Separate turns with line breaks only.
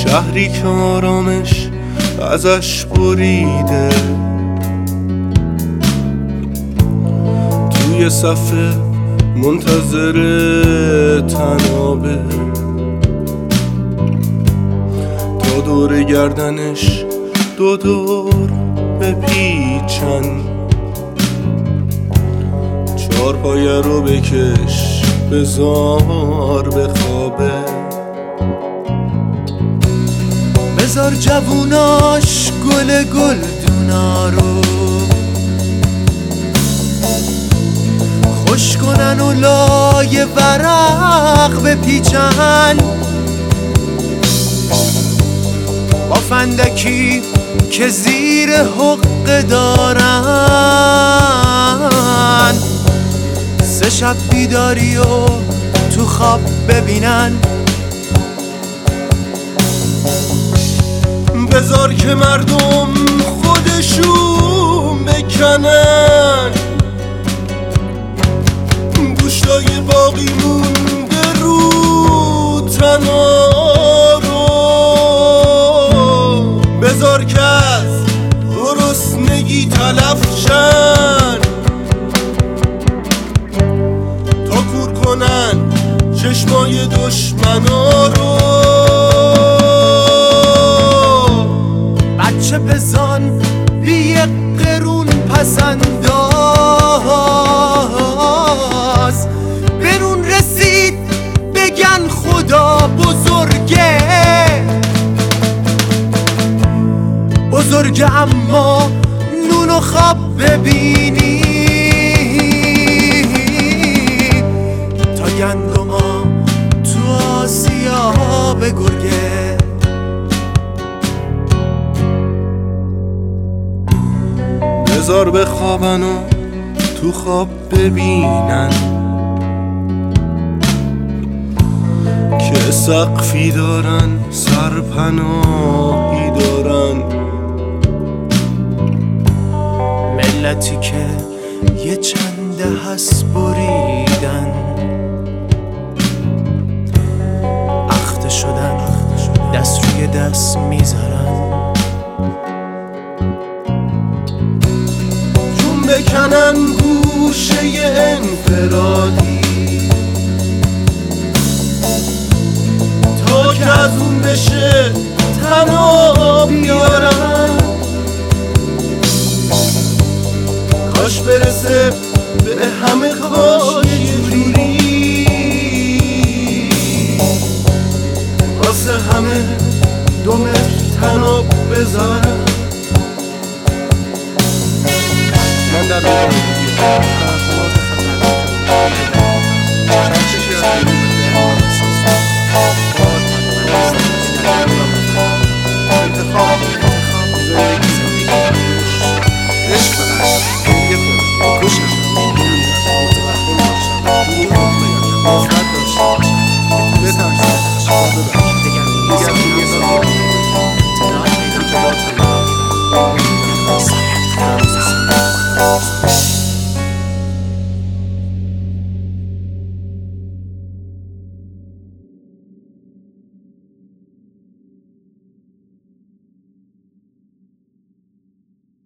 شهری که آرامش ازش بریده، توی صفحه منتظر تنابه، تا دور گردنش دو دور بپیچن، چهار پایه رو بکش بذار بخوابه، بذار جووناش گل گلدونا رو خوش کنن و لای ورق بپیچن، با فندکی که زیر حقه دارن، 3 شب بیداری و تو خواب ببینن. بذار که مردم خودشون بکنن، گوشتای باقی مونده رو تنا رو، بذار که از گرسنگی تلف شن، تا کور کنن چشمای دشمنا رو، بچه بزن بی قرون پسنداز، برون رسید بگن خدا بزرگه، بزرگه اما نون و خواب ببینی، تا گندما تو آسیا بگرگه. بذار بخوابن و تو خواب ببینن که سقفی دارن سرپناهی دارن، ملتی که یه چنده هست بریدن، اخته شدن دست روی دست میذارن، بکنن گوشه انفرادی، تا که از اون بشه تنها بیارن، کاش برسه به همه، کاش یه جوری واسه همه 2 متر تناب بذارن. من در